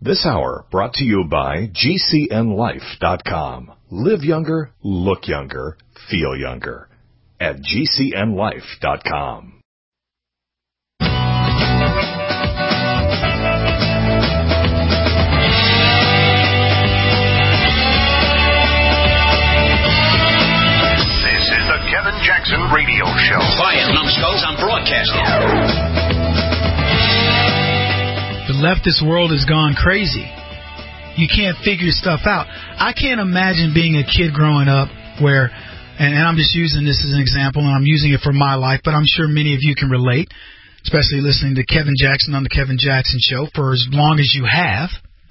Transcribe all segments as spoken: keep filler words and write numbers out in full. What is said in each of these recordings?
This hour brought to you by G C N life dot com. Live younger, look younger, feel younger. At G C N life dot com. This is the Kevin Jackson Radio Show. Quiet, numbskulls, I'm broadcasting. The leftist world has gone crazy. You can't figure stuff out. I can't imagine being a kid growing up where, and, and I'm just using this as an example, and I'm using it for my life, but I'm sure many of you can relate, especially listening to Kevin Jackson on the Kevin Jackson Show for as long as you have.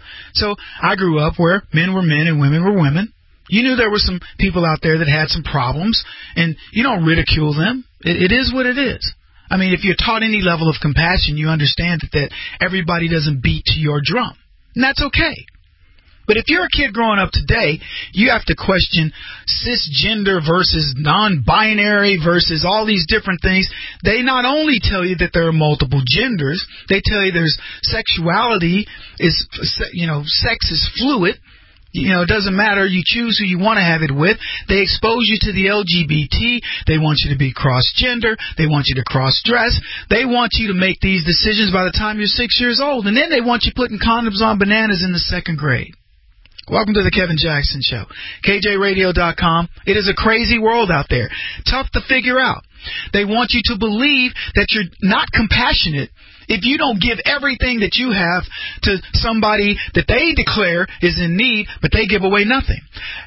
So I grew up where men were men and women were women. You knew there were some people out there that had some problems, and you don't ridicule them. It, it is what it is. I mean, if you're taught any level of compassion, you understand that, that everybody doesn't beat to your drum. And that's okay. But if you're a kid growing up today, you have to question cisgender versus non-binary versus all these different things. They not only tell you that there are multiple genders, they tell you there's sexuality is, you know, sex is fluid. You know, it doesn't matter. You choose who you want to have it with. They expose you to the L G B T. They want you to be cross-gender. They want you to cross-dress. They want you to make these decisions by the time you're six years old. And then they want you putting condoms on bananas in the second grade. Welcome to the Kevin Jackson Show. K J radio dot com. It is a crazy world out there. Tough to figure out. They want you to believe that you're not compassionate if you don't give everything that you have to somebody that they declare is in need, but they give away nothing.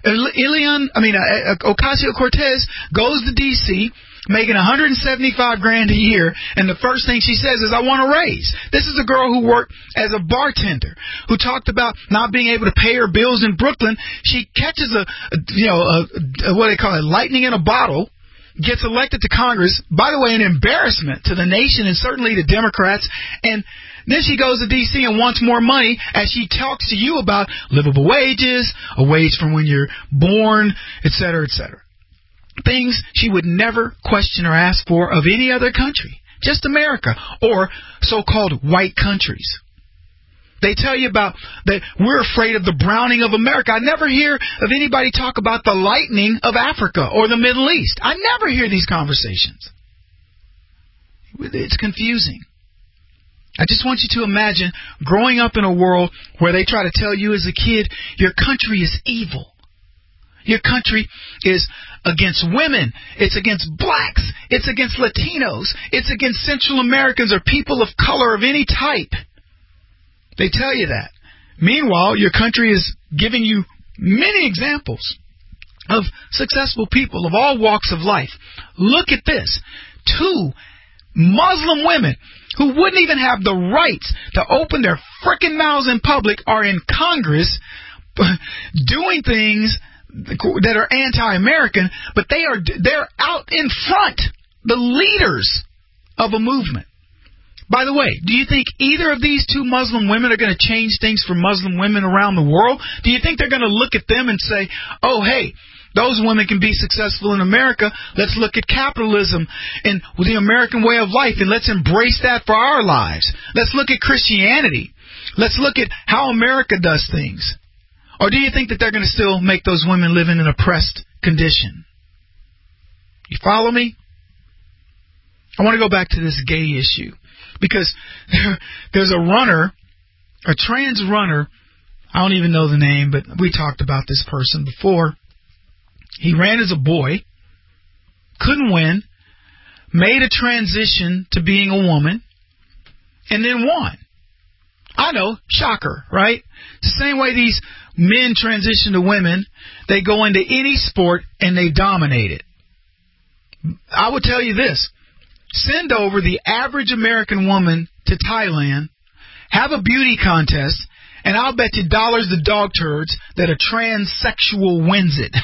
Ilian, I mean, uh, Ocasio-Cortez goes to D C making one hundred seventy-five grand a year, and the first thing she says is, I want a raise. This is a girl who worked as a bartender, who talked about not being able to pay her bills in Brooklyn. She catches a, a you know, a, a, what do they call it, lightning in a bottle, gets elected to Congress, by the way, an embarrassment to the nation and certainly the Democrats, and then she goes to D C and wants more money as she talks to you about livable wages, a wage from when you're born, et cetera, et cetera. Things she would never question or ask for of any other country, just America or so-called white countries. They tell you about that we're afraid of the browning of America. I never hear of anybody talk about the lightning of Africa or the Middle East. I never hear these conversations. It's confusing. I just want you to imagine growing up in a world where they try to tell you as a kid, your country is evil. Your country is against women. It's against blacks. It's against Latinos. It's against Central Americans or people of color of any type. They tell you that. Meanwhile, your country is giving you many examples of successful people of all walks of life. Look at this. Two Muslim women who wouldn't even have the rights to open their frickin' mouths in public are in Congress doing things that are anti-American, but they are they're out in front, the leaders of a movement. By the way, do you think either of these two Muslim women are going to change things for Muslim women around the world? Do you think they're going to look at them and say, oh, hey, those women can be successful in America. Let's look at capitalism and the American way of life, and let's embrace that for our lives. Let's look at Christianity. Let's look at how America does things. Or do you think that they're going to still make those women live in an oppressed condition? You follow me? I want to go back to this gay issue. Because there, there's a runner, a trans runner, I don't even know the name, but we talked about this person before. He ran as a boy, couldn't win, made a transition to being a woman, and then won. I know, shocker, right? It's the same way these men transition to women. They go into any sport and they dominate it. I would tell you this. Send over the average American woman to Thailand, have a beauty contest, and I'll bet you dollars to dog turds that a transsexual wins it.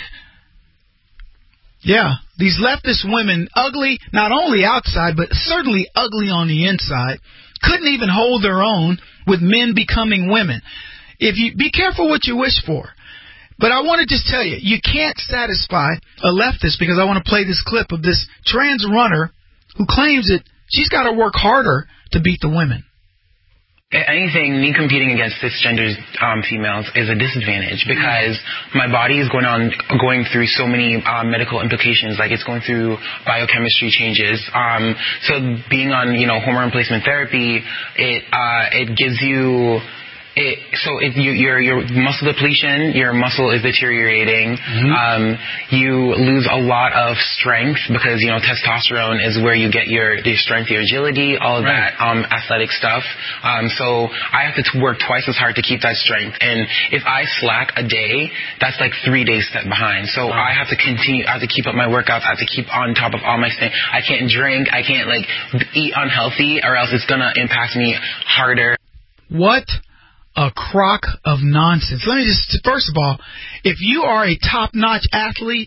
Yeah, these leftist women, ugly not only outside, but certainly ugly on the inside, couldn't even hold their own with men becoming women. If you be careful what you wish for. But I want to just tell you, you can't satisfy a leftist, because I want to play this clip of this trans runner who claims that she's got to work harder to beat the women. anything, me competing against cisgender um, females is a disadvantage because my body is going on, going through so many um, medical implications. Like, it's going through biochemistry changes. Um, so being on, you know, hormone replacement therapy, it uh, it gives you. It, so if you, your your muscle depletion, your muscle is deteriorating. Mm-hmm. Um, you lose a lot of strength because, you know, testosterone is where you get your, your strength, your agility, all of right. that um, athletic stuff. Um, so I have to t- work twice as hard to keep that strength. And if I slack a day, that's like three days set behind. So wow. I have to continue. I have to keep up my workouts. I have to keep on top of all my things. I can't drink. I can't like eat unhealthy, or else it's gonna impact me harder. What? A crock of nonsense. Let me just, first of all, if you are a top-notch athlete,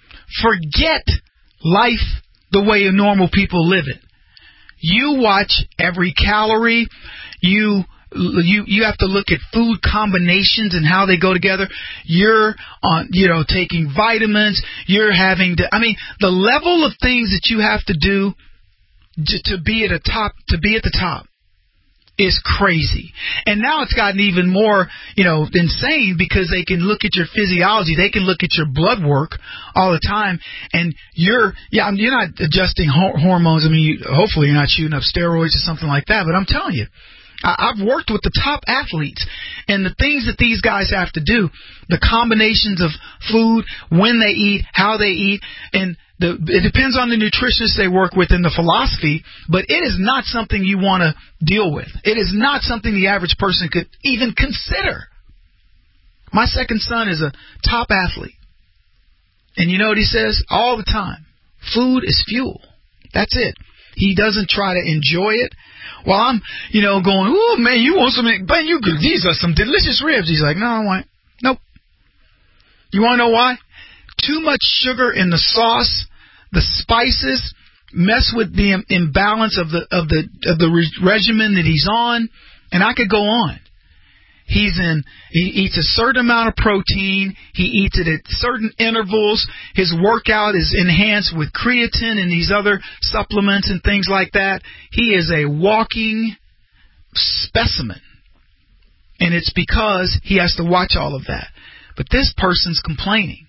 forget life the way normal people live it. You watch every calorie. You you you have to look at food combinations and how they go together. You're on, you know, taking vitamins. You're having to, I mean, the level of things that you have to do to be at a top, to be at the top. Is crazy. And now it's gotten even more, you know, insane because they can look at your physiology. They can look at your blood work all the time. And you're, yeah, you're not adjusting ho- hormones. I mean, you, hopefully you're not shooting up steroids or something like that. But I'm telling you, I, I've worked with the top athletes. And the things that these guys have to do, the combinations of food, when they eat, how they eat, and The, it depends on the nutritionist they work with and the philosophy, but it is not something you want to deal with. It is not something the average person could even consider. My second son is a top athlete. And you know what he says all the time? Food is fuel. That's it. He doesn't try to enjoy it. While I'm, you know, going, oh, man, you want some, man, you good. These are some delicious ribs. He's like, no, I want, nope. You want to know why? Too much sugar in the sauce, the spices mess with the imbalance of the of the of the re- regimen that he's on, and I could go on. He's in. He eats a certain amount of protein. He eats it at certain intervals. His workout is enhanced with creatine and these other supplements and things like that. He is a walking specimen, and it's because he has to watch all of that. But this person's complaining.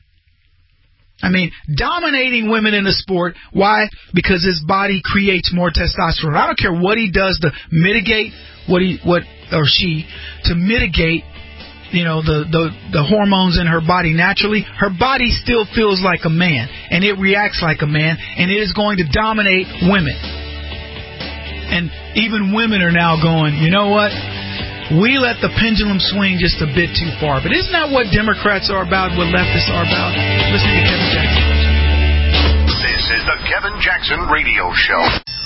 I mean, dominating women in the sport. Why? Because his body creates more testosterone. I don't care what he does to mitigate what he, what or she, to mitigate, you know, the, the, the hormones in her body naturally. Her body still feels like a man, and it reacts like a man, and it is going to dominate women. And even women are now going, you know what? We let the pendulum swing just a bit too far. But isn't that what Democrats are about, what leftists are about? Listening to Kevin Jackson. This is the Kevin Jackson Radio Show.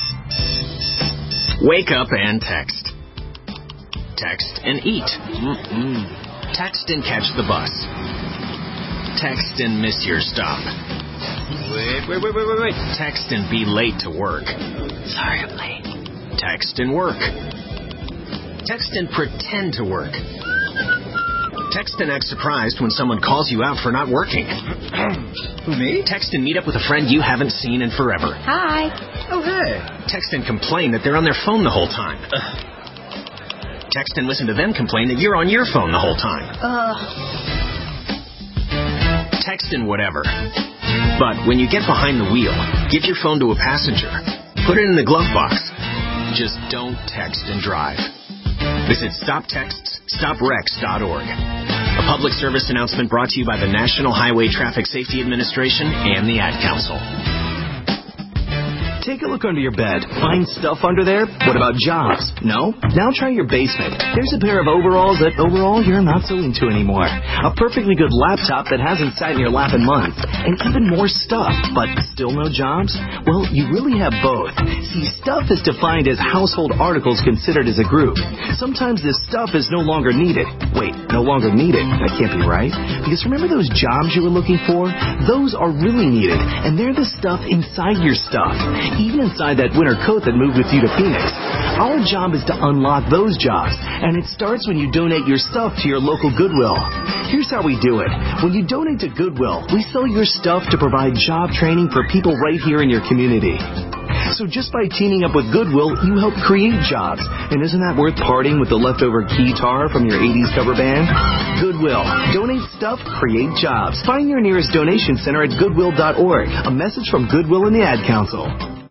Wake up and text. Text and eat. Mm-mm. Text and catch the bus. Text and miss your stop. Wait, wait, wait, wait, wait, wait. Text and be late to work. Sorry, I'm late. Text and work. Text and pretend to work. Text and act surprised when someone calls you out for not working. Who, me? Text and meet up with a friend you haven't seen in forever. Hi. Oh, hey. Text and complain that they're on their phone the whole time. Ugh. Text and listen to them complain that you're on your phone the whole time. Ugh. Text and whatever. But when you get behind the wheel, give your phone to a passenger. Put it in the glove box. Just don't text and drive. Visit stop texts stop wrecks dot org. A public service announcement brought to you by the National Highway Traffic Safety Administration and the Ad Council. Take a look under your bed. Find stuff under there? What about jobs? No? Now try your basement. There's a pair of overalls that overall you're not so into anymore. A perfectly good laptop that hasn't sat in your lap in months. And even more stuff, but still no jobs? Well, you really have both. See, stuff is defined as household articles considered as a group. Sometimes this stuff is no longer needed. Wait, no longer needed? That can't be right. Because remember those jobs you were looking for? Those are really needed, and they're the stuff inside your stuff. Even inside that winter coat that moved with you to Phoenix. Our job is to unlock those jobs, and it starts when you donate your stuff to your local Goodwill. Here's how we do it. When you donate to Goodwill, we sell your stuff to provide job training for people right here in your community. So just by teaming up with Goodwill, you help create jobs. And isn't that worth parting with the leftover guitar from your eighties cover band? Goodwill. Donate stuff, create jobs. Find your nearest donation center at goodwill dot org. A message from Goodwill and the Ad Council.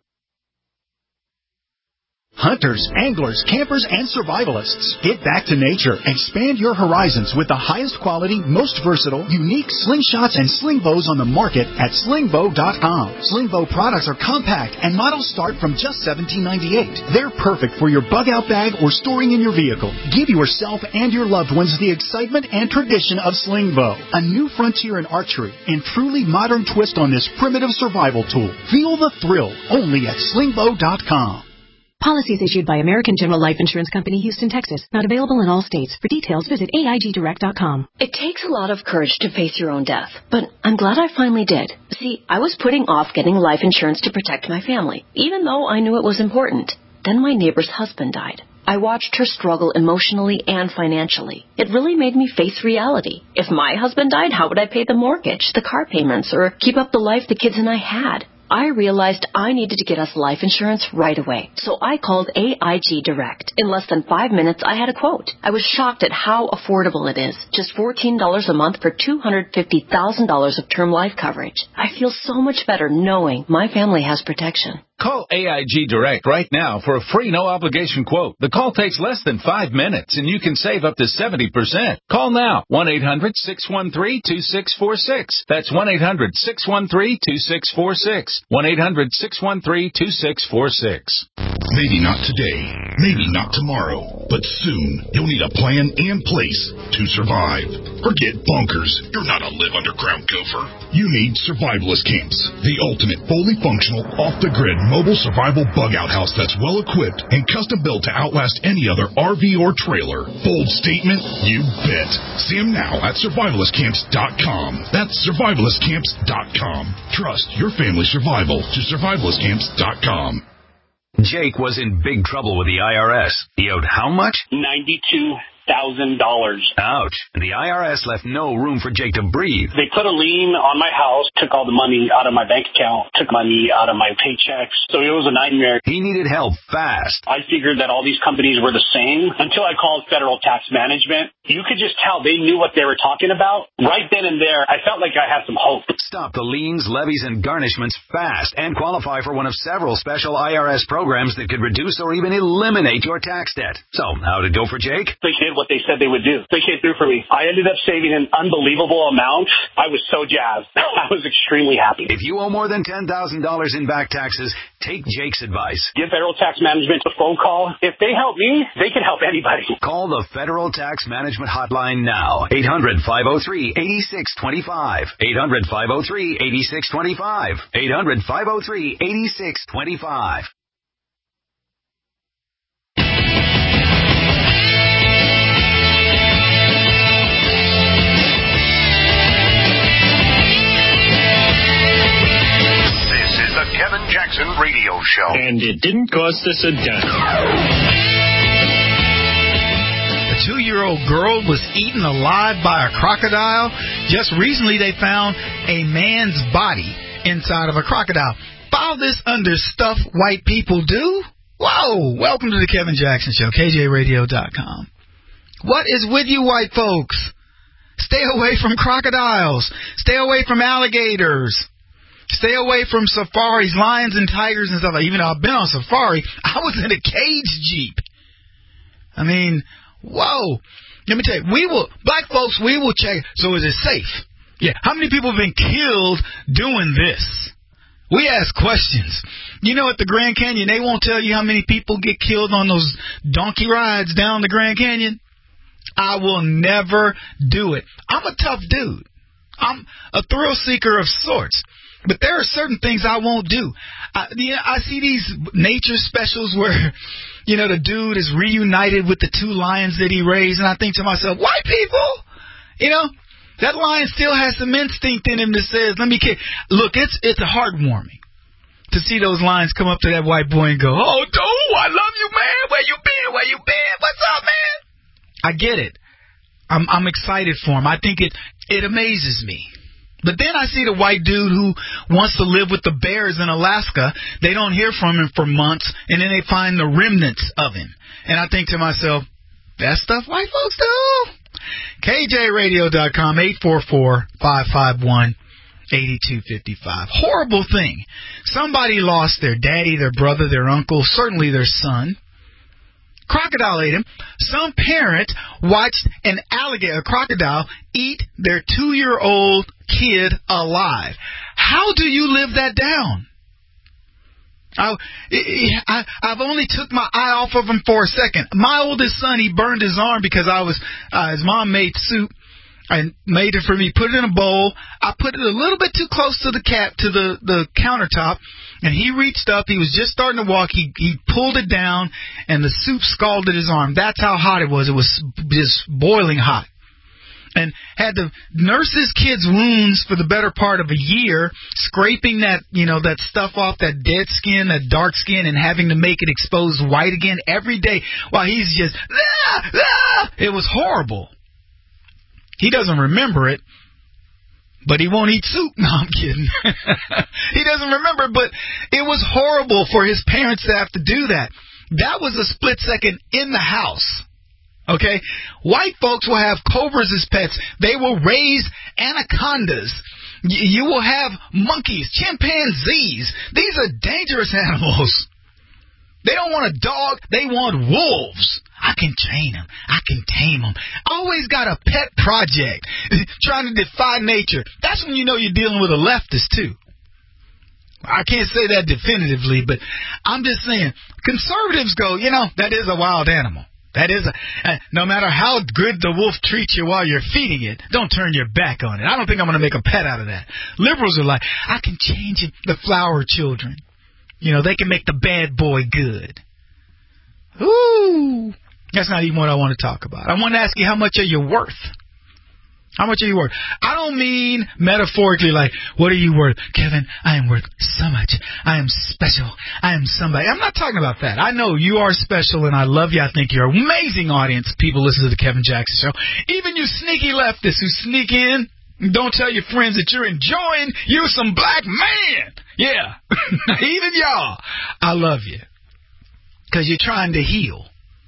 Hunters, anglers, campers, and survivalists. Get back to nature. Expand your horizons with the highest quality, most versatile, unique slingshots and sling bows on the market at sling bow dot com. Sling bow products are compact and models start from just seventeen ninety-eight. They're perfect for your bug-out bag or storing in your vehicle. Give yourself and your loved ones the excitement and tradition of sling bow. A new frontier in archery and truly modern twist on this primitive survival tool. Feel the thrill only at sling bow dot com. Policies issued by American General Life Insurance Company, Houston, Texas. Not available in all states. For details, visit A I G direct dot com. It takes a lot of courage to face your own death, but I'm glad I finally did. See, I was putting off getting life insurance to protect my family, even though I knew it was important. Then my neighbor's husband died. I watched her struggle emotionally and financially. It really made me face reality. If my husband died, how would I pay the mortgage, the car payments, or keep up the life the kids and I had? I realized I needed to get us life insurance right away, so I called A I G Direct. In less than five minutes, I had a quote. I was shocked at how affordable it is. Just fourteen dollars a month for two hundred fifty thousand dollars of term life coverage. I feel so much better knowing my family has protection. Call A I G Direct right now for a free no-obligation quote. The call takes less than five minutes, and you can save up to seventy percent. Call now, one eight hundred six one three two six four six. That's one eight hundred six one three two six four six. one eight hundred six one three two six four six. Maybe not today, maybe not tomorrow, but soon you'll need a plan in place to survive. Forget bunkers. You're not a live underground gopher. You need survivalist camps, the ultimate fully functional, off-the-grid mobile survival bug-out house that's well-equipped and custom-built to outlast any other R V or trailer. Bold statement? You bet. See them now at survivalist camps dot com. That's survivalist camps dot com. Trust your family's survival to survivalist camps dot com. Jake was in big trouble with the I R S. He owed how much? ninety-two thousand dollars. Ouch. And the I R S left no room for Jake to breathe. They put a lien on my house, took all the money out of my bank account, took money out of my paychecks. So it was a nightmare. He needed help fast. I figured that all these companies were the same until I called Federal Tax Management. You could just tell they knew what they were talking about. Right then and there, I felt like I had some hope. Stop the liens, levies, and garnishments fast and qualify for one of several special I R S programs that could reduce or even eliminate your tax debt. So, how'd it go for Jake? They did what they said they would do. They came through for me. I ended up saving an unbelievable amount. I was so jazzed. I was extremely happy. If you owe more than ten thousand dollars in back taxes, take Jake's advice. Give Federal Tax Management a phone call. If they help me, they can help anybody. Call the Federal Tax Management Hotline now. eight hundred five oh three eight six two five. eight hundred five oh three eight six two five. eight hundred five oh three eight six two five. The Kevin Jackson Radio Show. And it didn't cost us a dime. A two-year-old girl was eaten alive by a crocodile. Just recently they found a man's body inside of a crocodile. File this under stuff white people do? Whoa! Welcome to the Kevin Jackson Show, K J radio dot com. What is with you white folks? Stay away from crocodiles. Stay away from alligators. Stay away from safaris, lions and tigers and stuff. Even though I've been on safari, I was in a cage jeep. I mean, whoa. Let me tell you, we will, black folks, we will check. So is it safe? Yeah. How many people have been killed doing this? We ask questions. You know, at the Grand Canyon, they won't tell you how many people get killed on those donkey rides down the Grand Canyon. I will never do it. I'm a tough dude. I'm a thrill seeker of sorts. But there are certain things I won't do. I, you know, I see these nature specials where, you know, the dude is reunited with the two lions that he raised, and I think to myself, white people, you know, that lion still has some instinct in him that says, let me kick. Look, it's it's heartwarming to see those lions come up to that white boy and go, oh, dude, I love you, man. Where you been? Where you been? What's up, man? I get it. I'm I'm excited for him. I think it it amazes me. But then I see the white dude who wants to live with the bears in Alaska. They don't hear from him for months, and then they find the remnants of him. And I think to myself, that's stuff white folks do. K J radio dot com, eight four four, five five one, eight two five five. Horrible thing. Somebody lost their daddy, their brother, their uncle, certainly their son. Crocodile ate him. Some parent watched an alligator, a crocodile, eat their two-year-old kid alive. How do you live that down? I, I, I've only took my eye off of him for a second. My oldest son, he burned his arm because I was, uh, his mom made soup and made it for me, put it in a bowl. I put it a little bit too close to the cap, to the, the countertop, and he reached up. He was just starting to walk. He, he pulled it down, and the soup scalded his arm. That's how hot it was. It was just boiling hot. And had to nurse his kid's wounds for the better part of a year, scraping that, you know, that stuff off that dead skin, that dark skin, and having to make it exposed white again every day while he's just, ah, ah. It was horrible. He doesn't remember it, but he won't eat soup. No, I'm kidding. He doesn't remember, but it was horrible for his parents to have to do that. That was a split second in the house. Okay? White folks will have cobras as pets. They will raise anacondas. Y- you will have monkeys, chimpanzees. These are dangerous animals. They don't want a dog. They want wolves. I can train them. I can tame them. Always got a pet project trying to defy nature. That's when you know you're dealing with a leftist, too. I can't say that definitively, but I'm just saying, conservatives go, you know, that is a wild animal. That is a, uh, no matter how good the wolf treats you while you're feeding it, don't turn your back on it. I don't think I'm going to make a pet out of that. Liberals are like, I can change it, the flower children. You know, they can make the bad boy good. Ooh. That's not even what I want to talk about. I want to ask you, how much are you worth? How much are you worth? I don't mean metaphorically like, what are you worth? Kevin, I am worth so much. I am special. I am somebody. I'm not talking about that. I know you are special, and I love you. I think you're an amazing audience. People listen to the Kevin Jackson Show. Even you sneaky leftists who sneak in, don't tell your friends that you're enjoying you some black man. Yeah. Even y'all. I love you. Because you're trying to heal.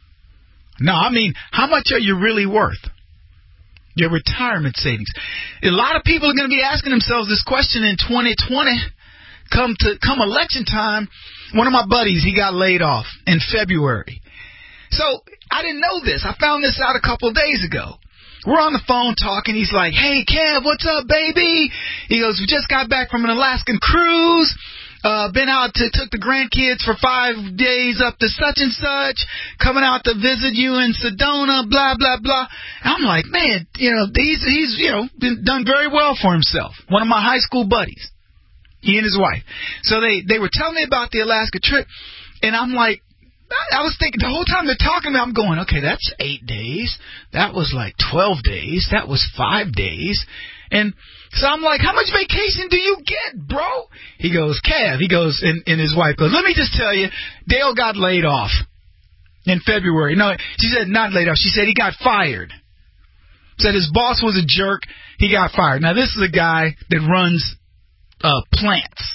No, I mean, how much are you really worth? Your retirement savings. A lot of people are going to be asking themselves this question in twenty twenty. Come to come election time, one of my buddies, he got laid off in February. So I didn't know this. I found this out a couple of days ago. We're on the phone talking. He's like, hey, Kev, what's up, baby? He goes, we just got back from an Alaskan cruise. Uh, been out to, took the grandkids for five days up to such and such, coming out to visit you in Sedona, blah, blah, blah. And I'm like, man, you know, he's, he's, you know, been, done very well for himself. One of my high school buddies, he and his wife. So they, they were telling me about the Alaska trip, and I'm like, I was thinking the whole time they're talking to me, I'm going, okay, that's eight days. That was like twelve days. That was five days. And so I'm like, how much vacation do you get, bro? He goes, Kev, he goes, and, and his wife goes, let me just tell you, Dale got laid off in February. No, she said not laid off. She said he got fired. Said his boss was a jerk. He got fired. Now, this is a guy that runs uh, plants,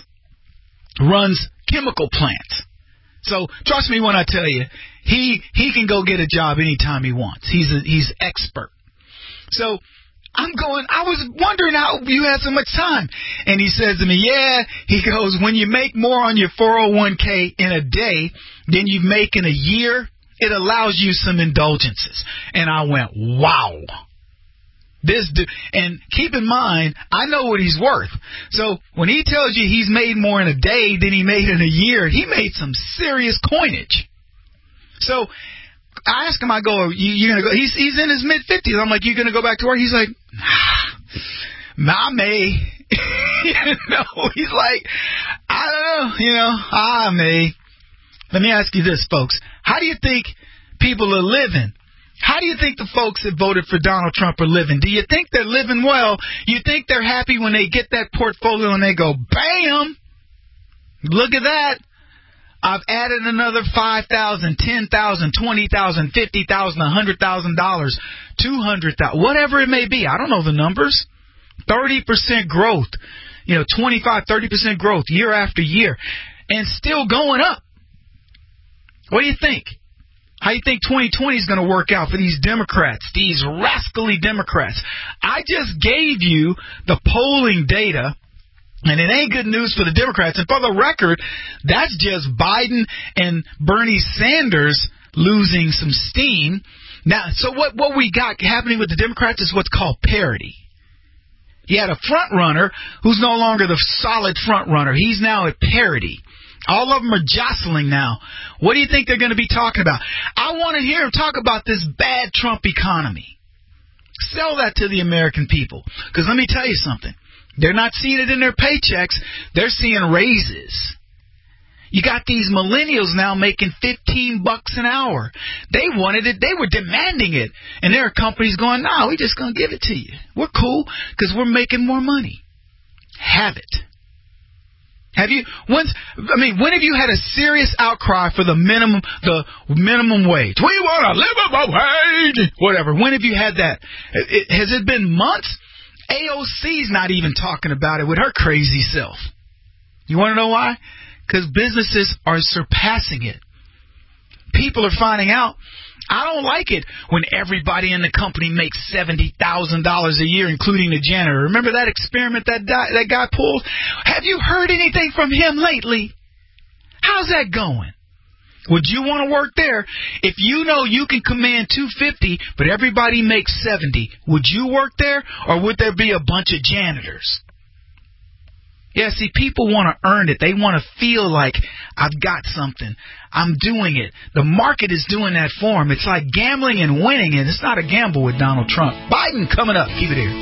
runs chemical plants. So trust me when I tell you, he he can go get a job anytime he wants. He's a, he's expert. So I'm going, I was wondering how you had so much time. And he says to me, yeah, he goes, when you make more on your four oh one k in a day than you make in a year, it allows you some indulgences. And I went, wow. This dude, and keep in mind, I know what he's worth. So when he tells you he's made more in a day than he made in a year, he made some serious coinage. So I asked him, I go, you, you're gonna go? He's he's in his mid fifties. I'm like, you gonna go back to work? He's like, nah, I may. You know, he's like, I don't know, you know, I may. Let me ask you this, folks. How do you think people are living? How do you think the folks that voted for Donald Trump are living? Do you think they're living well? You think they're happy when they get that portfolio and they go, bam, look at that. I've added another five thousand dollars, ten thousand dollars, twenty thousand dollars, fifty thousand dollars, one hundred thousand dollars, two hundred thousand dollars, whatever it may be. I don't know the numbers. thirty percent growth, you know, twenty-five, thirty percent growth year after year, and still going up. What do you think? How do you think twenty twenty is going to work out for these Democrats, these rascally Democrats? I just gave you the polling data, and it ain't good news for the Democrats. And for the record, that's just Biden and Bernie Sanders losing some steam. Now, so what, what we got happening with the Democrats is what's called parity. You had a front runner who's no longer the solid front runner. He's now at parity. All of them are jostling now. What do you think they're going to be talking about? I want to hear them talk about this bad Trump economy. Sell that to the American people. Because let me tell you something. They're not seeing it in their paychecks. They're seeing raises. You got these millennials now making fifteen bucks an hour. They wanted it. They were demanding it. And there are companies going, no, we're just going to give it to you. We're cool because we're making more money. Have it. Have you, when's, I mean, when have you had a serious outcry for the minimum, the minimum wage? We want a livable wage! Whatever. When have you had that? It, has it been months? A O C's not even talking about it with her crazy self. You want to know why? Because businesses are surpassing it. People are finding out, I don't like it when everybody in the company makes seventy thousand dollars a year, including the janitor. Remember that experiment that di- that guy pulled? Have you heard anything from him lately? How's that going? Would you want to work there? If you know you can command two hundred fifty dollars, but everybody makes seventy dollars, would you work there, or would there be a bunch of janitors? Yeah, see, people want to earn it. They want to feel like, I've got something. I'm doing it. The market is doing that for them. It's like gambling and winning, and it's not a gamble with Donald Trump. Biden coming up. Keep it here.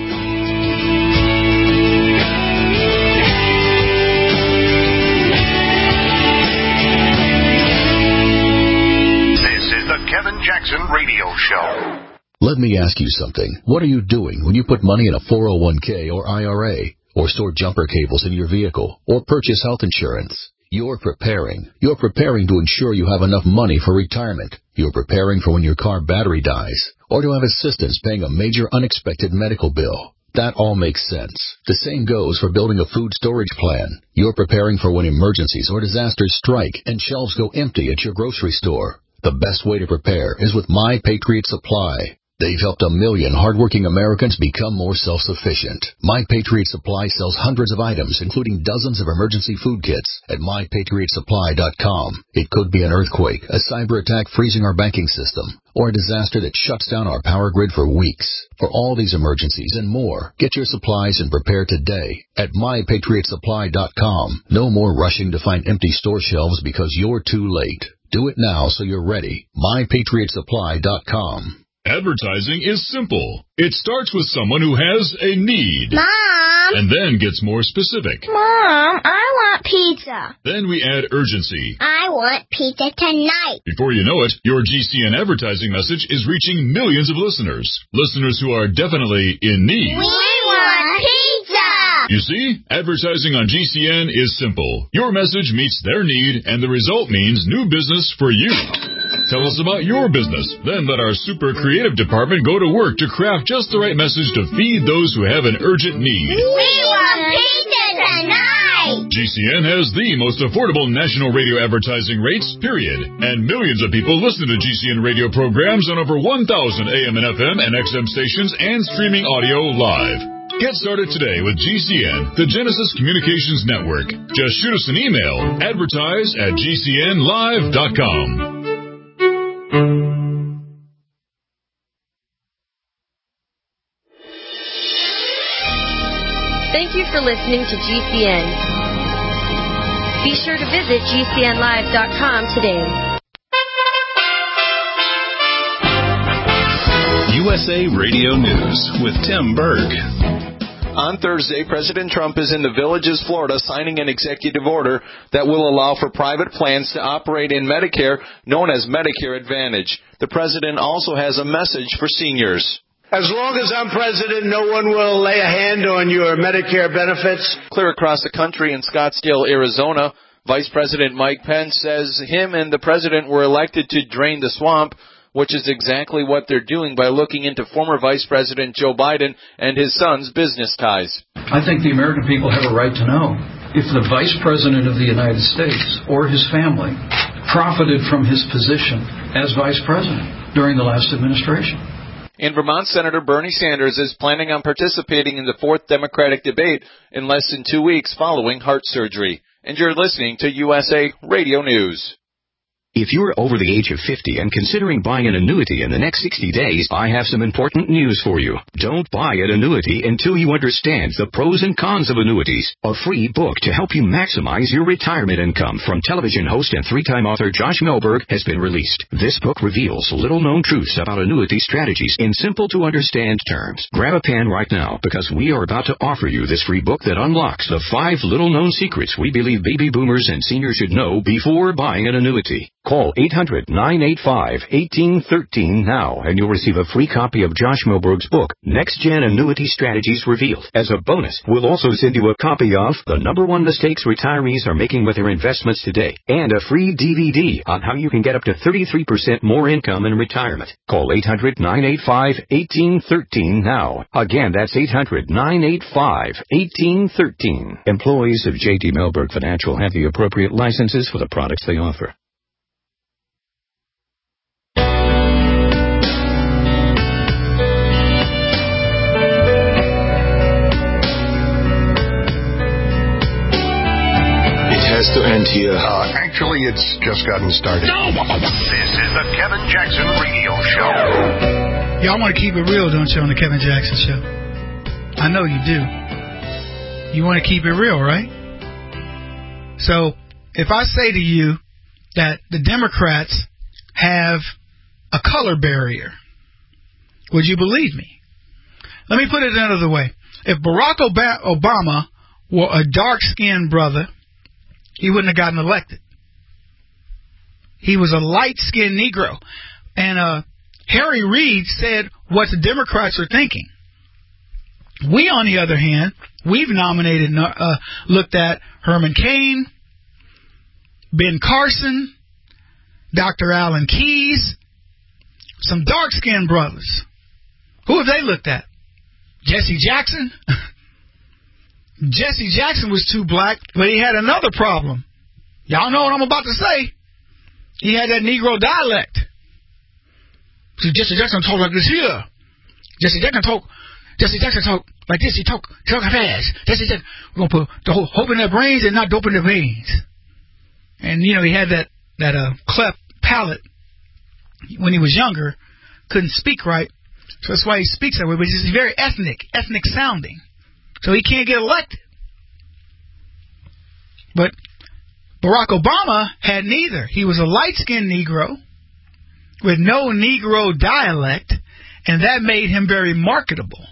This is the Kevin Jackson Radio Show. Let me ask you something. What are you doing when you put money in a four oh one k or I R A? Or store jumper cables in your vehicle, or purchase health insurance? You're preparing. You're preparing to ensure you have enough money for retirement. You're preparing for when your car battery dies, or to have assistance paying a major unexpected medical bill. That all makes sense. The same goes for building a food storage plan. You're preparing for when emergencies or disasters strike and shelves go empty at your grocery store. The best way to prepare is with My Patriot Supply. They've helped a million hardworking Americans become more self-sufficient. My Patriot Supply sells hundreds of items, including dozens of emergency food kits at my patriot supply dot com. It could be an earthquake, a cyber attack freezing our banking system, or a disaster that shuts down our power grid for weeks. For all these emergencies and more, get your supplies and prepare today at my patriot supply dot com. No more rushing to find empty store shelves because you're too late. Do it now so you're ready. my patriot supply dot com. Advertising is simple. It starts with someone who has a need. Mom! And then gets more specific. Mom, I want pizza. Then we add urgency. I want pizza tonight. Before you know it, your G C N advertising message is reaching millions of listeners. Listeners who are definitely in need. We want pizza! You see, advertising on G C N is simple. Your message meets their need, and the result means new business for you. Tell us about your business. Then let our super creative department go to work to craft just the right message to feed those who have an urgent need. We want pizza tonight! G C N has the most affordable national radio advertising rates, period. And millions of people listen to G C N radio programs on over one thousand A M and F M and X M stations and streaming audio live. Get started today with G C N, the Genesis Communications Network. Just shoot us an email, advertise at G C N live dot com. Thank you for listening to G C N. Be sure to visit G C N live dot com today. U S A Radio News with Tim Berg. On Thursday, President Trump is in the Villages, Florida, signing an executive order that will allow for private plans to operate in Medicare, known as Medicare Advantage. The president also has a message for seniors. As long as I'm president, no one will lay a hand on your Medicare benefits. Clear across the country in Scottsdale, Arizona, Vice President Mike Pence says him and the president were elected to drain the swamp. which is exactly what they're doing by looking into former Vice President Joe Biden and his son's business ties. I think the American people have a right to know if the Vice President of the United States or his family profited from his position as Vice President during the last administration. In Vermont, Senator Bernie Sanders is planning on participating in the fourth Democratic debate in less than two weeks following heart surgery. And you're listening to U S A Radio News. If you're over the age of fifty and considering buying an annuity in the next sixty days, I have some important news for you. Don't buy an annuity until you understand the pros and cons of annuities. A free book to help you maximize your retirement income from television host and three-time author Josh Melberg has been released. This book reveals little-known truths about annuity strategies in simple-to-understand terms. Grab a pen right now because we are about to offer you this free book that unlocks the five little-known secrets we believe baby boomers and seniors should know before buying an annuity. Call eight hundred, nine eight five, one eight one three now and you'll receive a free copy of Josh Melberg's book, Next Gen Annuity Strategies Revealed. As a bonus, we'll also send you a copy of The Number One Mistakes Retirees Are Making with Their Investments Today and a free D V D on how you can get up to thirty-three percent more income in retirement. Call eight hundred, nine eight five, one eight one three now. Again, that's eight hundred, nine eight five, one eight one three. Employees of J D Melberg Financial have the appropriate licenses for the products they offer. Has to end here. Uh, actually, it's just gotten started. No! This is the Kevin Jackson Radio Show. Y'all want to keep it real, don't you, on the Kevin Jackson Show? I know you do. You want to keep it real, right? So, if I say to you that the Democrats have a color barrier, would you believe me? Let me put it another way. If Barack Obama were a dark-skinned brother, he wouldn't have gotten elected. He was a light-skinned Negro. And uh, Harry Reid said what the Democrats are thinking. We, on the other hand, we've nominated, uh, looked at Herman Cain, Ben Carson, Doctor Alan Keyes, some dark-skinned brothers. Who have they looked at? Jesse Jackson? Jesse Jackson was too black, but he had another problem. Y'all know what I'm about to say. He had that Negro dialect. See, Jesse Jackson talk like this here. Jesse Jackson talk. Jesse Jackson talk like this. He talk talk fast. Jesse Jackson, we're gonna put the whole hope in their brains and not dope in their veins. And you know he had that that uh, cleft palate when he was younger. Couldn't speak right, so that's why he speaks that way. But he's very ethnic, ethnic sounding. So he can't get elected. But Barack Obama had neither. He was a light-skinned Negro with no Negro dialect, and that made him very marketable.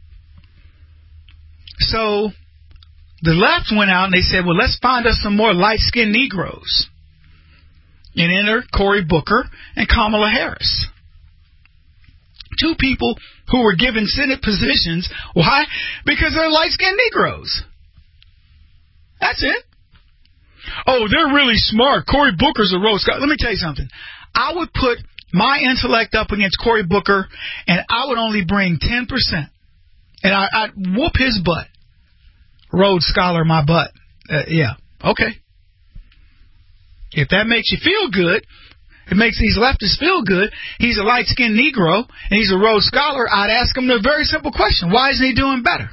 So the left went out and they said, well, let's find us some more light-skinned Negroes. And enter Cory Booker and Kamala Harris. Two people who were given Senate positions. Why? Because they're light-skinned Negroes. That's it. Oh, they're really smart. Cory Booker's a Rhodes Scholar. Let me tell you something. I would put my intellect up against Cory Booker, and I would only bring ten percent. And I, I'd whoop his butt. Rhodes Scholar, my butt. Uh, yeah, okay. If that makes you feel good, it makes these leftists feel good. He's a light-skinned Negro, and he's a Rhodes Scholar. I'd ask him a very simple question. Why isn't he doing better?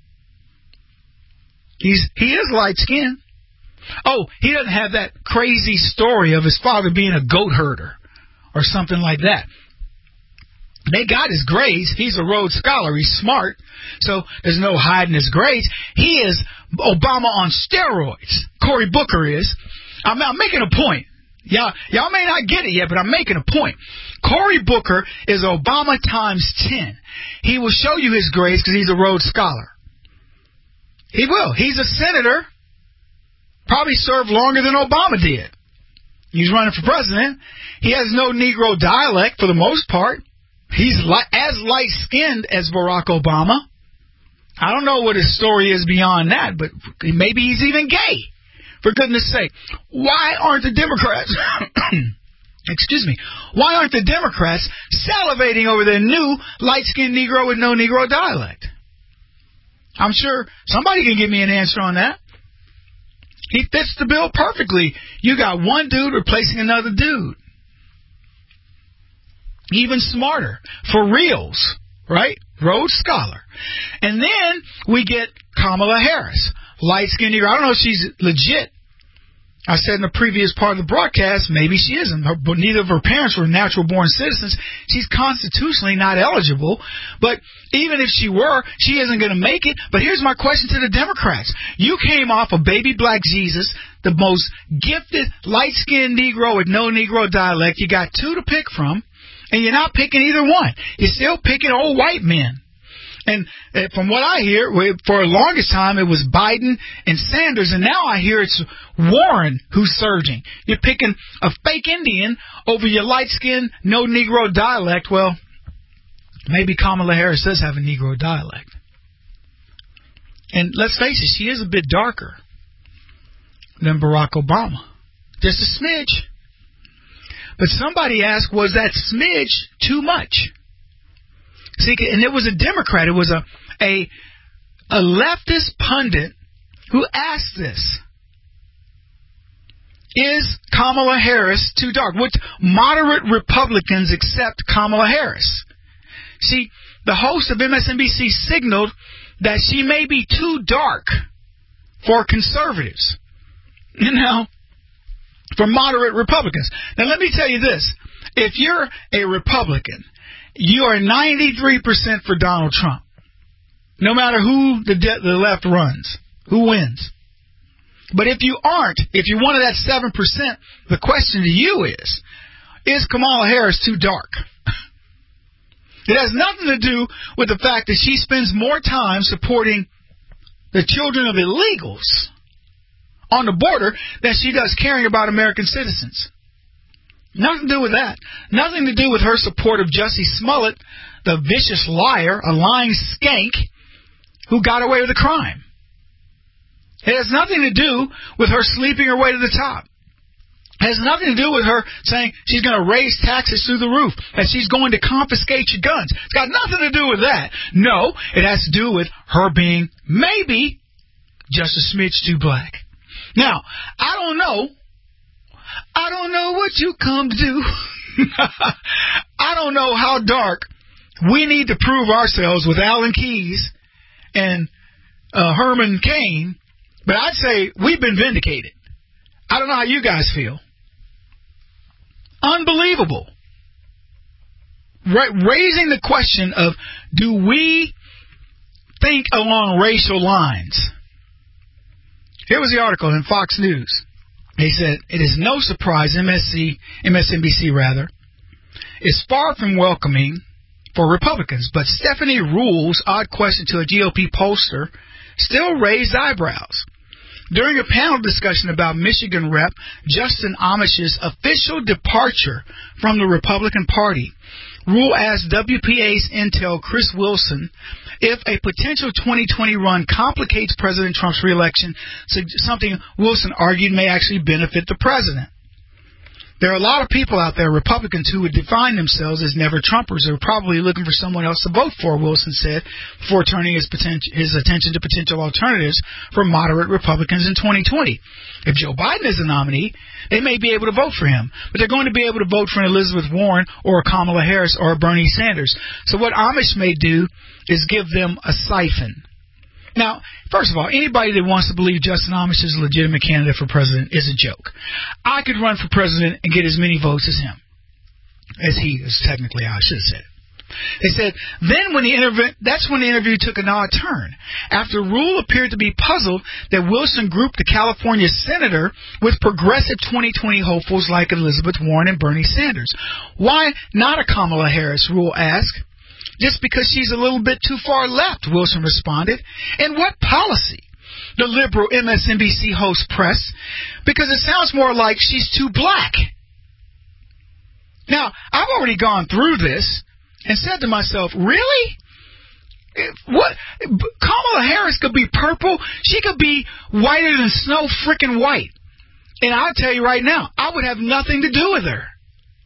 He's He is light-skinned. Oh, he doesn't have that crazy story of his father being a goat herder or something like that. They got his grades. He's a Rhodes Scholar. He's smart, so there's no hiding his grades. He is Obama on steroids. Cory Booker is. I'm, I'm making a point. Y'all, y'all may not get it yet, but I'm making a point. Cory Booker is Obama times ten. He will show you his grades because he's a Rhodes Scholar. He will. He's a senator. Probably served longer than Obama did. He's running for president. He has no Negro dialect for the most part. He's li- as light-skinned as Barack Obama. I don't know what his story is beyond that, but maybe he's even gay. For goodness sake, why aren't the Democrats excuse me, why aren't the Democrats salivating over their new light-skinned Negro with no Negro dialect? I'm sure somebody can give me an answer on that. He fits the bill perfectly. You got one dude replacing another dude. Even smarter. For reals, right? Rhodes Scholar. And then we get Kamala Harris, light-skinned Negro. I don't know if she's legit. I said in the previous part of the broadcast, maybe she isn't. Her, but neither of her parents were natural-born citizens. She's constitutionally not eligible. But even if she were, she isn't going to make it. But here's my question to the Democrats. You came off of baby black Jesus, the most gifted light-skinned Negro with no Negro dialect. You got two to pick from, and you're not picking either one. You're still picking old white men. And uh, from what I hear, for the longest time, it was Biden and Sanders, and now I hear it's Warren who's surging. You're picking a fake Indian over your light-skinned, no Negro dialect. Well, maybe Kamala Harris does have a Negro dialect. And let's face it, she is a bit darker than Barack Obama. Just a smidge. But somebody asked, was that smidge too much? See, and it was a Democrat. It was a, a a leftist pundit who asked this. Is Kamala Harris too dark? Would moderate Republicans accept Kamala Harris? See, the host of M S N B C signaled that she may be too dark for conservatives. You know, for moderate Republicans. Now, let me tell you this. If you're a Republican, you are ninety-three percent for Donald Trump. No matter who the, de- the left runs, who wins. But if you aren't, if you're one of that seven percent, the question to you is, is Kamala Harris too dark? It has nothing to do with the fact that she spends more time supporting the children of illegals on the border than she does caring about American citizens. Nothing to do with that. Nothing to do with her support of Jussie Smollett, the vicious liar, a lying skank who got away with a crime. It has nothing to do with her sleeping her way to the top. It has nothing to do with her saying she's going to raise taxes through the roof, that she's going to confiscate your guns. It's got nothing to do with that. No, it has to do with her being maybe just a smidge too black. Now, I don't know. I don't know what you come to do. I don't know how dark we need to prove ourselves with Alan Keyes and uh, Herman Cain, but I'd say we've been vindicated. I don't know how you guys feel. Unbelievable. Ra- raising the question of, do we think along racial lines? Here was the article in Fox News. They said, it is no surprise M S C, M S N B C rather, is far from welcoming for Republicans, but Stephanie Ruhle's odd question to a G O P pollster still raised eyebrows. During a panel discussion about Michigan Rep Justin Amish's official departure from the Republican Party, Ruhle asked W P A's Intel Chris Wilson if a potential twenty twenty run complicates President Trump's reelection, something Wilson argued may actually benefit the president. There are a lot of people out there, Republicans, who would define themselves as never-Trumpers, who are probably looking for someone else to vote for, Wilson said, before turning his, poten- his attention to potential alternatives for moderate Republicans in twenty twenty. If Joe Biden is the nominee, they may be able to vote for him, but they're going to be able to vote for an Elizabeth Warren or a Kamala Harris or a Bernie Sanders. So what Amish may do is give them a siphon. Now, first of all, anybody that wants to believe Justin Amish is a legitimate candidate for president is a joke. I could run for president and get as many votes as him. As he is technically, I should have said. They said, then when the interview, that's when the interview took an odd turn. After Ruhle appeared to be puzzled that Wilson grouped the California senator with progressive twenty twenty hopefuls like Elizabeth Warren and Bernie Sanders. Why not a Kamala Harris, Ruhle asked. Just because she's a little bit too far left, Wilson responded. And what policy? The liberal M S N B C host pressed. Because it sounds more like she's too black. Now, I've already gone through this and said to myself, really? What? Kamala Harris could be purple. She could be whiter than snow freaking white. And I'll tell you right now, I would have nothing to do with her.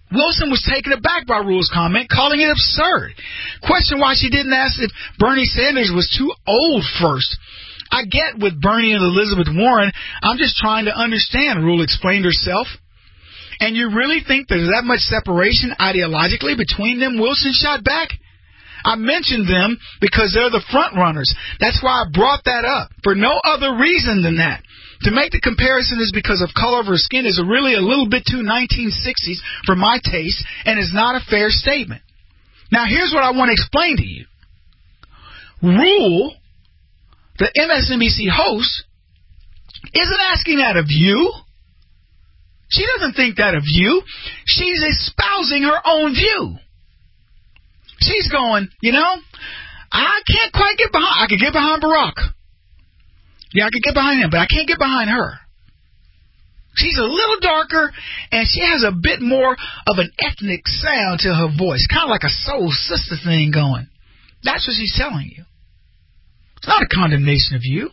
Wilson was taken aback by Rule's comment, calling it absurd. Questioned why she didn't ask if Bernie Sanders was too old first. I get with Bernie and Elizabeth Warren. I'm just trying to understand, Rule explained herself. And you really think there's that much separation ideologically between them? Wilson shot back. I mentioned them because they're the front runners. That's why I brought that up, for no other reason than that. To make the comparison is because of color of her skin is really a little bit too nineteen sixties for my taste and is not a fair statement. Now, here's what I want to explain to you. Rule, the M S N B C host, isn't asking that of you. She doesn't think that of you. She's espousing her own view. She's going, you know, I can't quite get behind. I could get behind Barack. Yeah, I could get behind him, but I can't get behind her. She's a little darker, and she has a bit more of an ethnic sound to her voice, kind of like a soul sister thing going. That's what she's telling you. It's not a condemnation of you.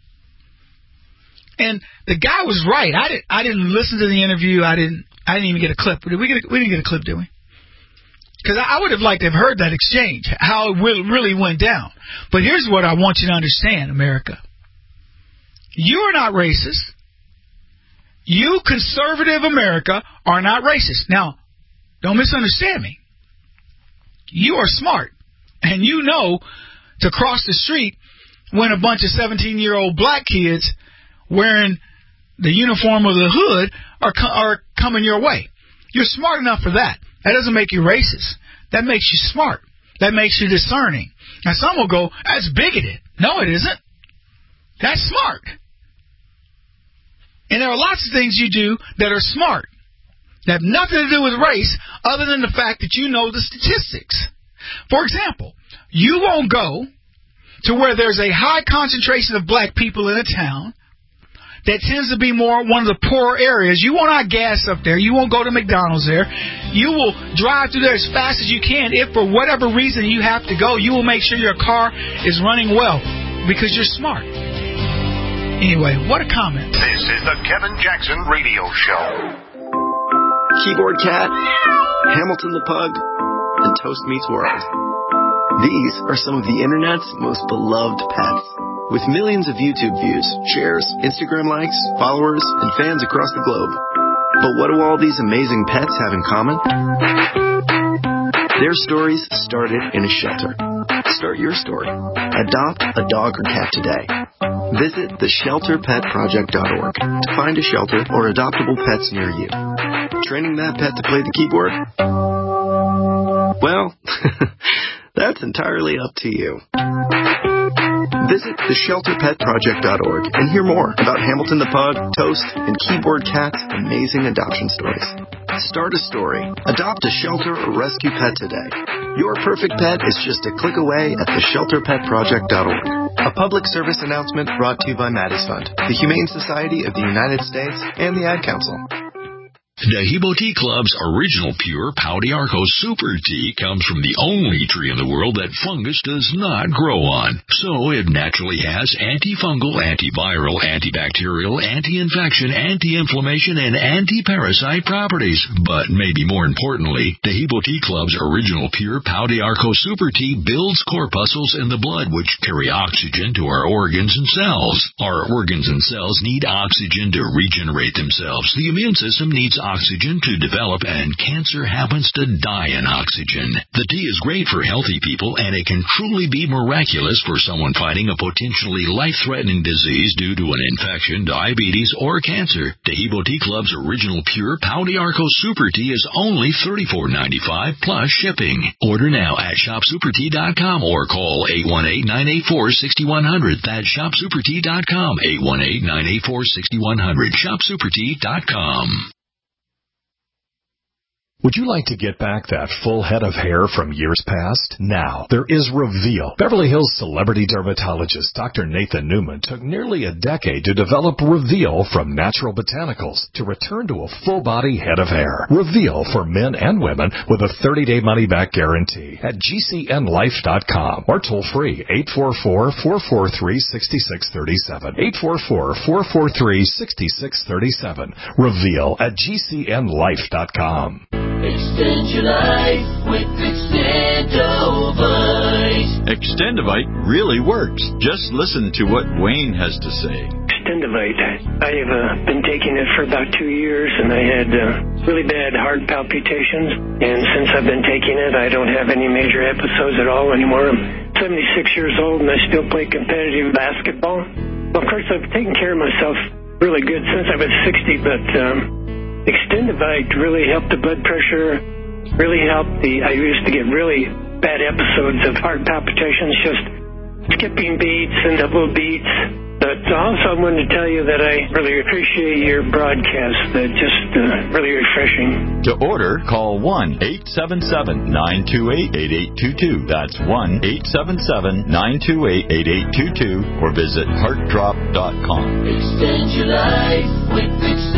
And the guy was right. I didn't. I didn't listen to the interview. I didn't. I didn't even get a clip. Did we get? A, we didn't get a clip, did we? Because I would have liked to have heard that exchange, how it really went down. But here's what I want you to understand, America. You are not racist. You, conservative America, are not racist. Now, don't misunderstand me. You are smart, and you know to cross the street when a bunch of seventeen-year-old black kids wearing the uniform of the hood are are coming your way. You're smart enough for that. That doesn't make you racist. That makes you smart. That makes you discerning. Now, some will go, that's bigoted. No, it isn't. That's smart. And there are lots of things you do that are smart, that have nothing to do with race other than the fact that you know the statistics. For example, you won't go to where there's a high concentration of black people in a town that tends to be more one of the poorer areas. You won't have gas up there. You won't go to McDonald's there. You will drive through there as fast as you can. If for whatever reason you have to go, you will make sure your car is running well because you're smart. Anyway, what a comment. This is the Kevin Jackson Radio Show. Keyboard Cat, Hamilton the Pug, and Toast Meets World. These are some of the internet's most beloved pets. With millions of YouTube views, shares, Instagram likes, followers, and fans across the globe. But what do all these amazing pets have in common? Their stories started in a shelter. Start your story. Adopt a dog or cat today. Visit the shelter pet project dot org to find a shelter or adoptable pets near you. Training that pet to play the keyboard? Well, that's entirely up to you. Visit the shelter pet project dot org and hear more about Hamilton the Pug, Toast, and Keyboard Cat's amazing adoption stories. Start a story. Adopt a shelter or rescue pet today. Your perfect pet is just a click away at the shelter pet project dot org. A public service announcement brought to you by Maddie's Fund, the Humane Society of the United States, and the Ad Council. Dahibo Tea Club's original pure Pau d'Arco Super Tea comes from the only tree in the world that fungus does not grow on. So it naturally has antifungal, antiviral, antibacterial, anti-infection, anti-inflammation, and anti-parasite properties. But maybe more importantly, Dahibo Tea Club's original pure Pau d'Arco Super Tea builds corpuscles in the blood which carry oxygen to our organs and cells. Our organs and cells need oxygen to regenerate themselves. The immune system needs oxygen oxygen to develop, and cancer happens to die in oxygen. The tea is great for healthy people, and it can truly be miraculous for someone fighting a potentially life-threatening disease due to an infection, diabetes, or cancer. Dahibo Tea Club's original pure Pau d'Arco Super Tea is only thirty-four dollars and ninety-five cents plus shipping. Order now at shop super tea dot com or call eight one eight, nine eight four, six one zero zero. That's shop super tea dot com, eight one eight, nine eight four, six one zero zero, shop super tea dot com. Would you like to get back that full head of hair from years past? Now, there is Reveal. Beverly Hills celebrity dermatologist Doctor Nathan Newman took nearly a decade to develop Reveal from natural botanicals to return to a full-body head of hair. Reveal for men and women with a thirty-day money-back guarantee at G C N life dot com or toll-free eight four four, four four three, six six three seven. eight four four, four four three, six six three seven. Reveal at G C N life dot com. Extend your life with Extendovite. Extendovite really works. Just listen to what Wayne has to say. Extendovite. I have uh, been taking it for about two years, and I had uh, really bad heart palpitations. And since I've been taking it, I don't have any major episodes at all anymore. I'm seventy-six years old, and I still play competitive basketball. Well, of course, I've taken care of myself really good since I was sixty, but um, Extendovite really helped the blood pressure, really helped the, I used to get really bad episodes of heart palpitations, just skipping beats and double beats. But also I wanted to tell you that I really appreciate your broadcast. They're just uh, really refreshing. To order, call one eight seven seven, nine two eight, eight eight two two. That's one eight seven seven, nine two eight, eight eight two two or visit heart drop dot com. Extend your life with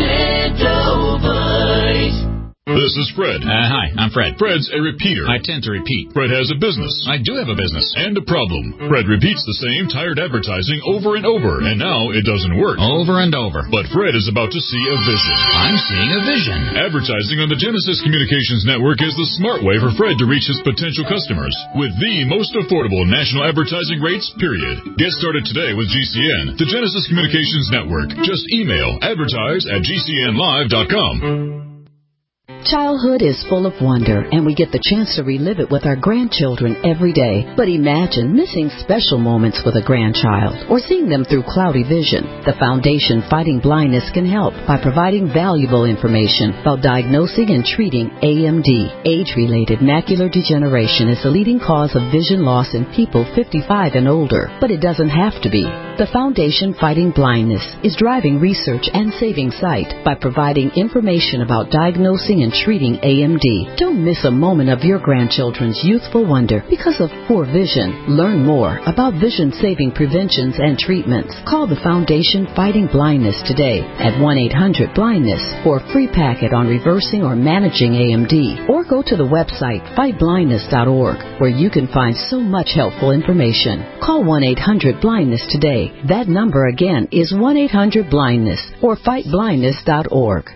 Extendovite. This is Fred. Uh, hi, I'm Fred. Fred's a repeater. I tend to repeat. Fred has a business. I do have a business. And a problem. Fred repeats the same tired advertising over and over, and now it doesn't work. Over and over. But Fred is about to see a vision. I'm seeing a vision. Advertising on the Genesis Communications Network is the smart way for Fred to reach his potential customers with the most affordable national advertising rates, period. Get started today with G C N, the Genesis Communications Network. Just email advertise at G C N live dot com. Childhood is full of wonder, and we get the chance to relive it with our grandchildren every day. But imagine missing special moments with a grandchild or seeing them through cloudy vision. The Foundation Fighting Blindness can help by providing valuable information about diagnosing and treating A M D. Age-related macular degeneration is the leading cause of vision loss in people fifty-five and older, but it doesn't have to be. The Foundation Fighting Blindness is driving research and saving sight by providing information about diagnosing and treating A M D. Don't miss a moment of your grandchildren's youthful wonder because of poor vision. Learn more about vision-saving preventions and treatments. Call the Foundation Fighting Blindness today at one eight hundred blindness for a free packet on reversing or managing A M D. Or go to the website fight blindness dot org where you can find so much helpful information. Call one eight hundred blindness today. That number again is one eight hundred blindness or fight blindness dot org.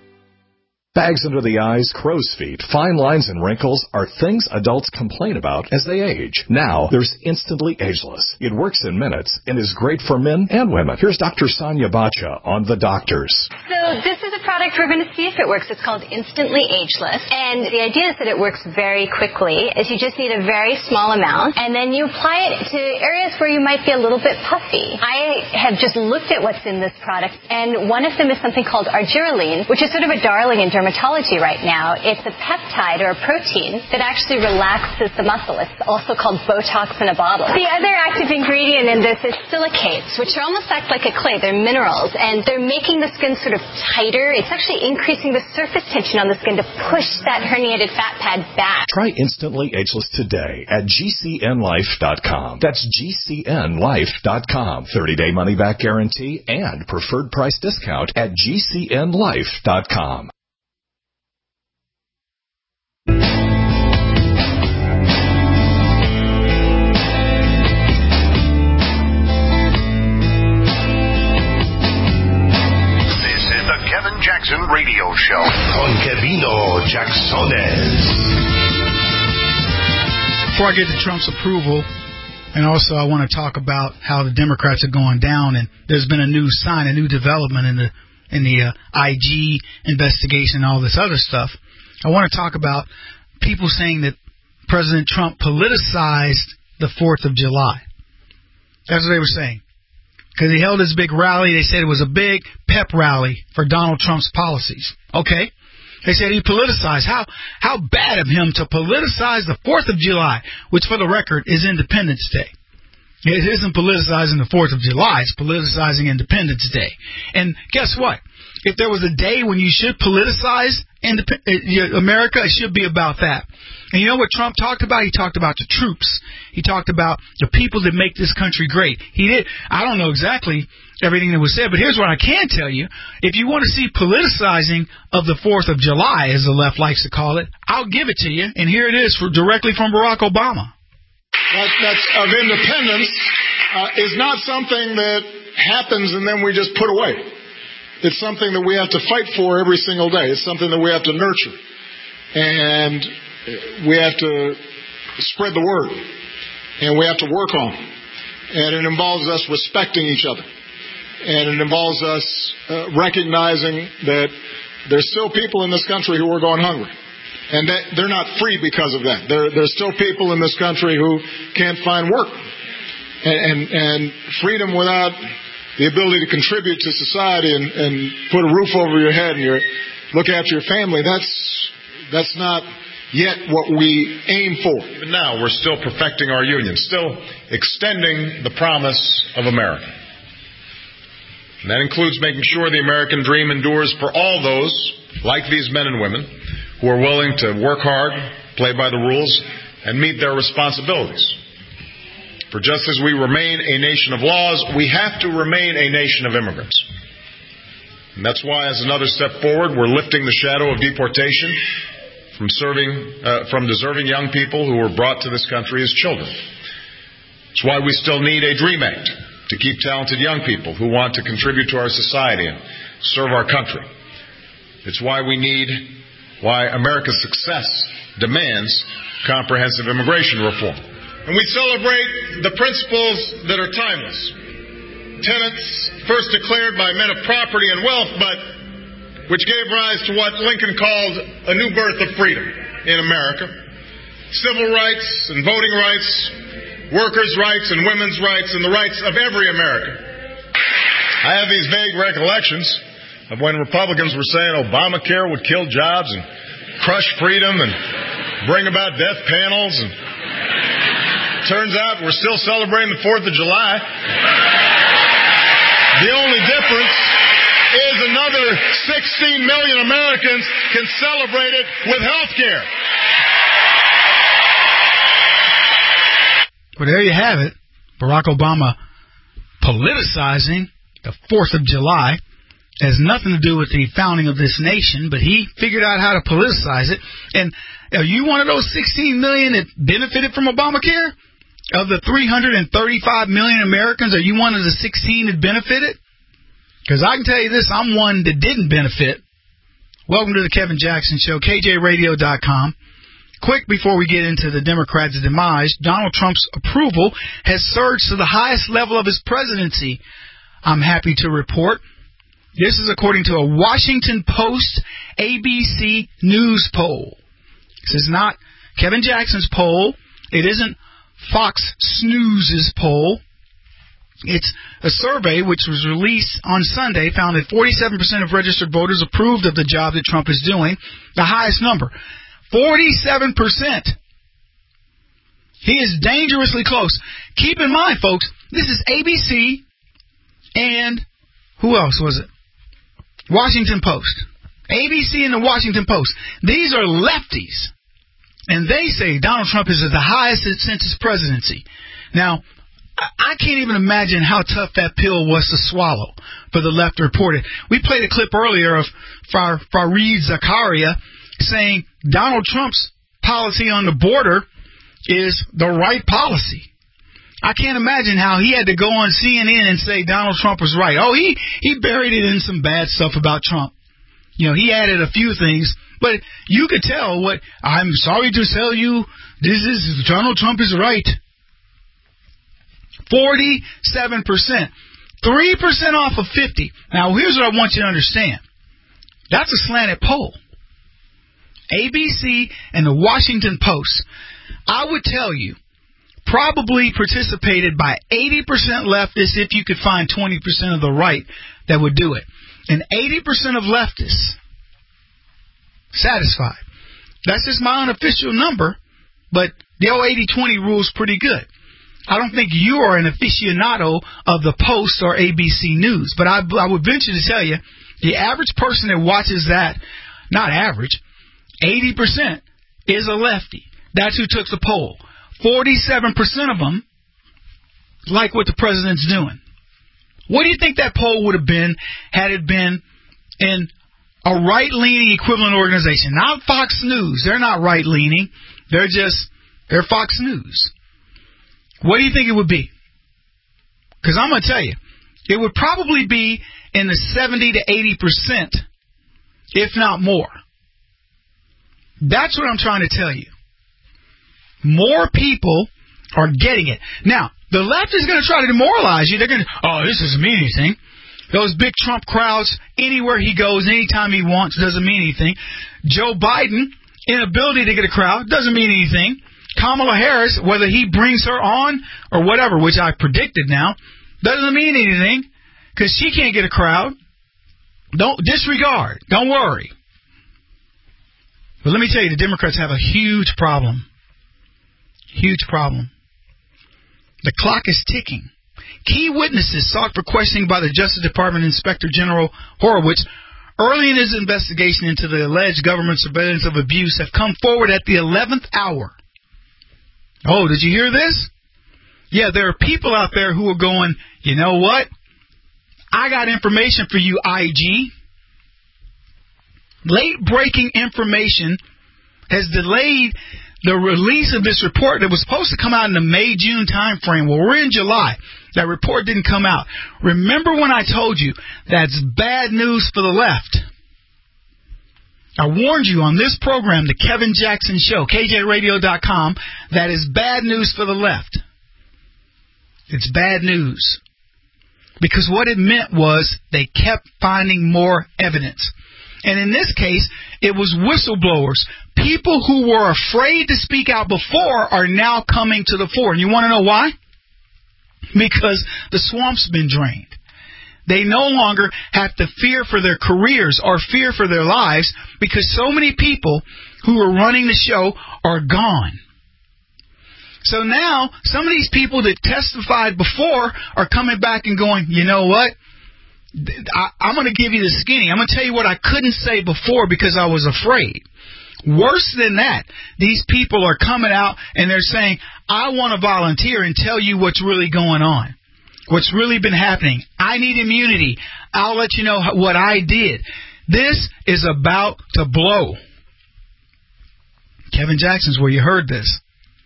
Bags under the eyes, crow's feet, fine lines, and wrinkles are things adults complain about as they age. Now, there's Instantly Ageless. It works in minutes and is great for men and women. Here's Doctor Sonia Bacha on The Doctors. So this is a product we're going to see if it works. It's called Instantly Ageless. And the idea is that it works very quickly, is you just need a very small amount, and then you apply it to areas where you might be a little bit puffy. I have just looked at what's in this product, and one of them is something called argireline, which is sort of a darling in dermatology right now. It's a peptide or a protein that actually relaxes the muscle. It's also called Botox in a bottle. The other active ingredient in this is silicates, which are almost act like a clay. They're minerals, and they're making the skin sort of tighter. It's actually increasing the surface tension on the skin to push that herniated fat pad back. Try Instantly Ageless today at G C N life dot com. That's G C N life dot com. thirty-day money-back guarantee and preferred price discount at G C N life dot com. Kevin Jackson Radio Show con Kevino Jacksones. Before I get to Trump's approval, and also I want to talk about how the Democrats are going down, and there's been a new sign, a new development in the in the uh, I G investigation and all this other stuff. I want to talk about people saying that President Trump politicized the fourth of July. That's what they were saying. Because he held his big rally. They said it was a big pep rally for Donald Trump's policies. Okay. They said he politicized. How how bad of him to politicize the fourth of July, which for the record is Independence Day. It isn't politicizing the fourth of July. It's politicizing Independence Day. And guess what? If there was a day when you should politicize Indep- America, it should be about that. And you know what Trump talked about? He talked about the troops. He talked about the people that make this country great. He did. I don't know exactly everything that was said, but here's what I can tell you. If you want to see politicizing of the fourth of July, as the left likes to call it, I'll give it to you. And here it is for, directly from Barack Obama. That, that's of independence uh, is not something that happens and then we just put away. It's something that we have to fight for every single day. It's something that we have to nurture. And we have to spread the word. And we have to work on it. And it involves us respecting each other. And it involves us uh, recognizing that there's still people in this country who are going hungry. And that they're not free because of that. There, there's still people in this country who can't find work. And, and, and freedom without the ability to contribute to society and, and put a roof over your head and your, look after your family, that's, that's not yet what we aim for. Even now, we're still perfecting our union, still extending the promise of America. And that includes making sure the American dream endures for all those, like these men and women, who are willing to work hard, play by the rules, and meet their responsibilities. For just as we remain a nation of laws, we have to remain a nation of immigrants. And that's why, as another step forward, we're lifting the shadow of deportation from serving, uh, from deserving young people who were brought to this country as children. It's why we still need a DREAM Act to keep talented young people who want to contribute to our society and serve our country. It's why we need, why America's success demands comprehensive immigration reform. And we celebrate the principles that are timeless. Tenets first declared by men of property and wealth, but which gave rise to what Lincoln called a new birth of freedom in America. Civil rights and voting rights, workers' rights and women's rights, and the rights of every American. I have these vague recollections of when Republicans were saying Obamacare would kill jobs and crush freedom and bring about death panels. And turns out we're still celebrating the fourth of July. The only difference is another sixteen million Americans can celebrate it with health care. Well, there you have it. Barack Obama politicizing the fourth of July. Has nothing to do with the founding of this nation, but he figured out how to politicize it. And are you one of those sixteen million that benefited from Obamacare? Of the three hundred thirty-five million Americans, are you one of the sixteen that benefited? Because I can tell you this, I'm one that didn't benefit. Welcome to the Kevin Jackson Show, K J radio dot com. Quick, before we get into the Democrats' demise, Donald Trump's approval has surged to the highest level of his presidency, I'm happy to report. This is according to a Washington Post A B C News poll. This is not Kevin Jackson's poll. It isn't Fox Snooze's poll. It's a survey which was released on Sunday, found that forty-seven percent of registered voters approved of the job that Trump is doing, the highest number. forty-seven percent. He is dangerously close. Keep in mind, folks, this is A B C and who else was it? Washington Post. A B C and the Washington Post. These are lefties. And they say Donald Trump is at the highest since his presidency. Now, I can't even imagine how tough that pill was to swallow for the left to report it. We played a clip earlier of Far- Fareed Zakaria saying Donald Trump's policy on the border is the right policy. I can't imagine how he had to go on C N N and say Donald Trump was right. Oh, he, he buried it in some bad stuff about Trump. You know, he added a few things, but you could tell what, I'm sorry to tell you, this is, Donald Trump is right. forty-seven percent. three percent off of fifty. Now, here's what I want you to understand. That's a slanted poll. A B C and the Washington Post, I would tell you, probably participated by eighty percent leftists if you could find twenty percent of the right that would do it. And eighty percent of leftists satisfied. That's just my unofficial number, but the old eighty twenty rule is pretty good. I don't think you are an aficionado of the Post or A B C News, but I, I would venture to tell you, the average person that watches that, not average, eighty percent is a lefty. That's who took the poll. forty-seven percent of them like what the president's doing. What do you think that poll would have been had it been in a right-leaning equivalent organization? Not Fox News. They're not right-leaning. They're just, they're Fox News. What do you think it would be? Because I'm going to tell you, it would probably be in the seventy to eighty percent, if not more. That's what I'm trying to tell you. More people are getting it. Now, the left is going to try to demoralize you. They're going to, oh, this doesn't mean anything. Those big Trump crowds, anywhere he goes, anytime he wants, doesn't mean anything. Joe Biden, inability to get a crowd, doesn't mean anything. Kamala Harris, whether he brings her on or whatever, which I predicted now, doesn't mean anything because she can't get a crowd. Don't disregard. Don't worry. But let me tell you, the Democrats have a huge problem. Huge problem. The clock is ticking. Key witnesses sought for questioning by the Justice Department Inspector General Horowitz early in his investigation into the alleged government surveillance of abuse have come forward at the eleventh hour. Oh, did you hear this? Yeah, there are people out there who are going, you know what? I got information for you, I G. Late-breaking information has delayed the release of this report that was supposed to come out in the May-June time frame. Well, we're in July. That report didn't come out. Remember when I told you that's bad news for the left? I warned you on this program, The Kevin Jackson Show, K J radio dot com, that is bad news for the left. It's bad news. Because what it meant was they kept finding more evidence. And in this case, it was whistleblowers. People who were afraid to speak out before are now coming to the fore. And you want to know why? Because the swamp's been drained. They no longer have to fear for their careers or fear for their lives because so many people who were running the show are gone. So now, some of these people that testified before are coming back and going, you know what? I, I'm going to give you the skinny. I'm going to tell you what I couldn't say before because I was afraid. Worse than that, these people are coming out and they're saying, I want to volunteer and tell you what's really going on, what's really been happening. I need immunity. I'll let you know what I did. This is about to blow. Kevin Jackson's where you heard this.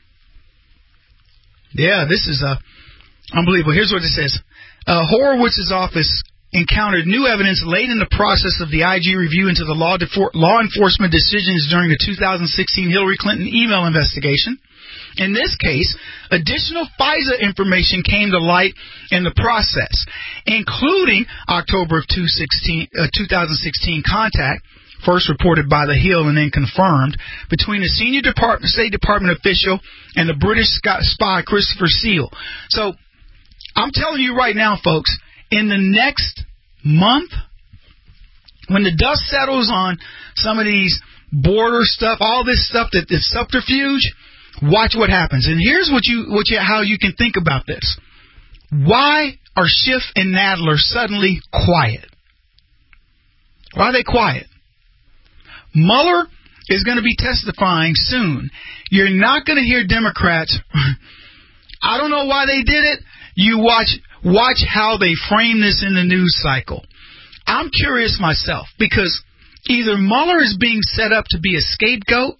Yeah, this is uh, unbelievable. Here's what it says. Uh, Horowitz's office encountered new evidence late in the process of the I G review into the law, defor- law enforcement decisions during the two thousand sixteen Hillary Clinton email investigation. In this case, additional FISA information came to light in the process, including October of two thousand sixteen contact, first reported by The Hill and then confirmed, between a senior Department, State Department official and the British spy Christopher Steele. So, I'm telling you right now, folks, in the next month, when the dust settles on some of these border stuff, all this stuff that is subterfuge, watch what happens. And here's what you, what you, how you can think about this. Why are Schiff and Nadler suddenly quiet? Why are they quiet? Mueller is going to be testifying soon. You're not going to hear Democrats. I don't know why they did it. You watch watch how they frame this in the news cycle. I'm curious myself because either Mueller is being set up to be a scapegoat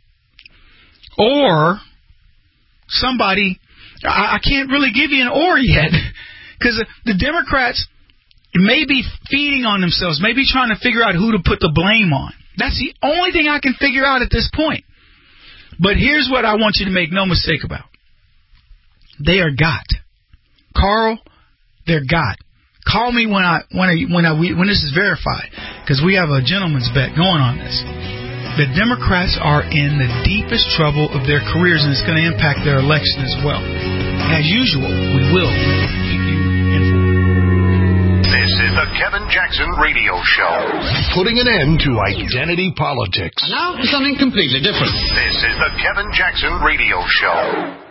or somebody, I, I can't really give you an or yet because the Democrats may be feeding on themselves, maybe trying to figure out who to put the blame on. That's the only thing I can figure out at this point. But here's what I want you to make no mistake about. They are got. Carl, they're got. Call me when I when I, when I, when this is verified, because we have a gentleman's bet going on this. The Democrats are in the deepest trouble of their careers, and it's going to impact their election as well. As usual, we will keep you informed. This is the Kevin Jackson Radio Show. Putting an end to identity politics. Now for something completely different. This is the Kevin Jackson Radio Show.